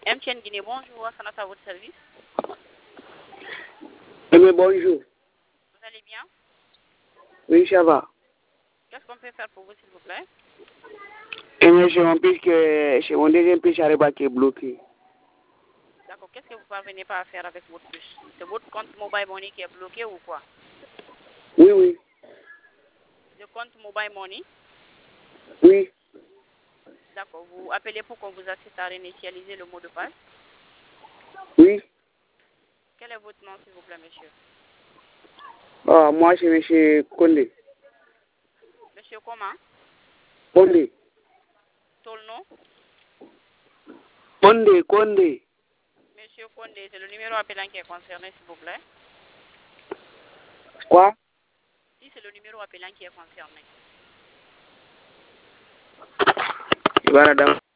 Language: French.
MTN Guinée, bonjour, Sanat à votre service. Mais bonjour. Vous allez bien? Oui, ça va. Qu'est-ce qu'on peut faire pour vous, s'il vous plaît? Mais c'est mon deuxième puce Areba qui est bloqué. D'accord, qu'est-ce que vous ne parvenez pas à faire avec votre puce? C'est votre compte Mobile Money qui est bloqué ou quoi? Oui, oui. Le compte Mobile Money? Oui. D'accord, vous appelez pour qu'on vous assiste à réinitialiser le mot de passe? Oui. Quel est votre nom, s'il vous plaît, monsieur? Oh, moi, c'est M. Condé. Monsieur comment? Condé. Ton nom? Condé, Condé. Monsieur Condé, c'est le numéro appelant qui est concerné, s'il vous plaît. Quoi? Si c'est le numéro appelant qui est concerné. Voilà,